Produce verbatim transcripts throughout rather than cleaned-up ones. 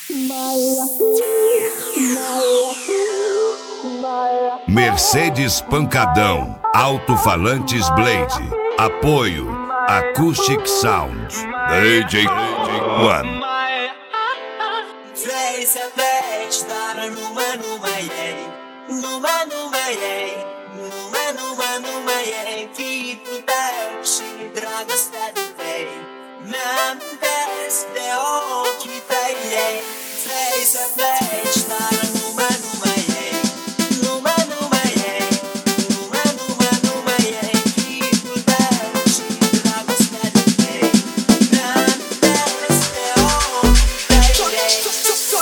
Mercedes Pancadão, Alto-Falantes Blade, apoio Acoustic Sound, D J One. Vez a vez, dar numa, numa, yei, numa, numa, yei, numa, numa, numa, yei, que tu deixe, draga steady way, man, des, de o que tem, yei, vez a vez, dar numa, numa, yei, numa, numa, yei, numa, numa, numa, yei, que tu deixe, draga steady way, man, des, de o que tem, yei.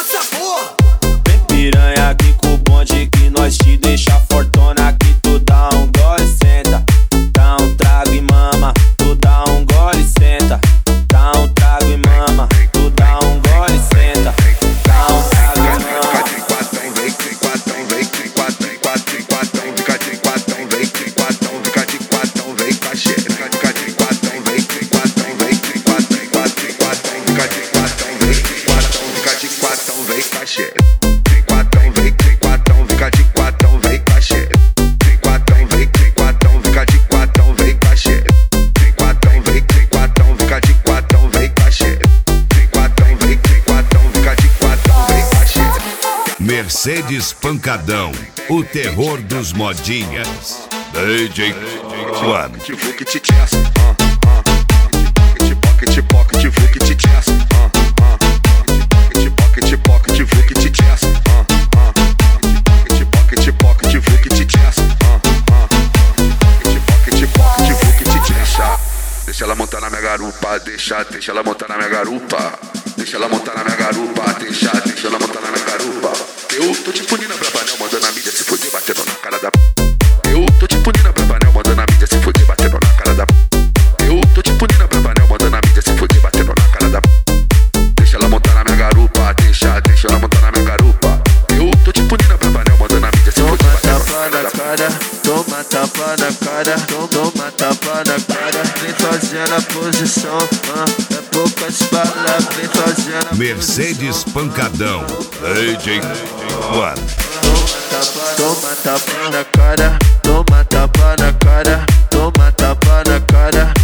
Vem piranha aqui com o bonde que nós te deixa fortona. Que tu dá um gole, senta, dá um trago e mama. Tu dá um gole, senta, dá um trago e mama. Tu dá um gole, senta, dá um trago e mama. Vem tricatão, vem tricatão, vem tricatão, fica tricatão, vem tricatão, fica tricatão, vem cachê. Fica tricatão, vem tricatão, vem tricatão, fica tricatão, fica tricatão, vem tricatão, fica tricatão, vem cachê. Tricatão, vem tricatão, fica tricatão, vem cachê. Tricatão, vem tricatão, fica tricatão, vem cachê. Tricatão, vem tricatão, fica tricatão, vem cachê. Tricatão, vem tricatão, fica tricatão, vem cachê. Mercedes Pancadão, o terror dos modinhas, D J One. Que vou que te chess, ah, ah. Que pocket, pocket, vou que te chess, ah, ah. Que pocket, pocket, vou que te chess, ah, ah. Que pocket, pocket, vou que te chess, ah, ah. Que pocket, pocket, vou que te chess. Deixa ela montar na minha garupa, deixa, deixa ela montar na minha garupa. Deixa ela montar na minha garupa, deixa, deixa ela montar na minha garupa. Eu tô te punindo a bravanel, mandando a mídia se fuder, batendo na cara da. Eu tô te punindo a bravanel, mandando a mídia se fuder, batendo na cara da. Eu tô te punindo a bravanel, mandando a mídia se fuder, batendo na cara da. Deixa ela montar na minha garupa, deixa, deixa ela montar na minha garupa. Eu tô te punindo a bravanel, mandando a mídia se fuder, batendo na cara da. Toma tapa na cara, toma tapa na cara. Vem fazendo a posição, ah, é poucas balas. Vem fazendo a Mercedes Pancadão, D J One. Toma tapa na cara, toma tapa na cara, toma tapa na cara.